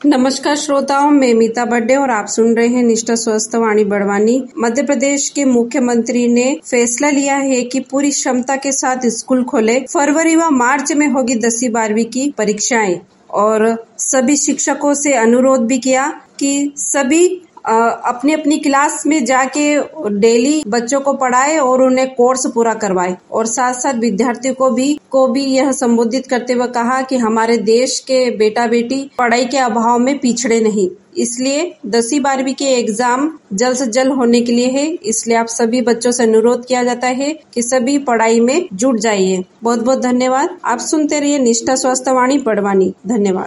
नमस्कार श्रोताओं, मैं मीता बड्डे और आप सुन रहे हैं निष्ठा स्वस्थ वाणी बड़वानी। मध्य प्रदेश के मुख्यमंत्री ने फैसला लिया है कि पूरी क्षमता के साथ स्कूल खोले। फरवरी व मार्च में होगी 10वीं 12वीं की परीक्षाएं और सभी शिक्षकों से अनुरोध भी किया कि सभी अपनी अपनी क्लास में जाके डेली बच्चों को पढ़ाए और उन्हें कोर्स पूरा करवाए और साथ साथ विद्यार्थियों को भी यह संबोधित करते हुए कहा कि हमारे देश के बेटा बेटी पढ़ाई के अभाव में पिछड़े नहीं, इसलिए 10वीं 12वीं के एग्जाम जल्द से जल्द होने के लिए है। इसलिए आप सभी बच्चों से अनुरोध किया जाता है कि सभी पढ़ाई में जुट जाइए। बहुत बहुत धन्यवाद। आप सुनते रहिए निष्ठा स्वस्थ वाणी बड़वानी। धन्यवाद।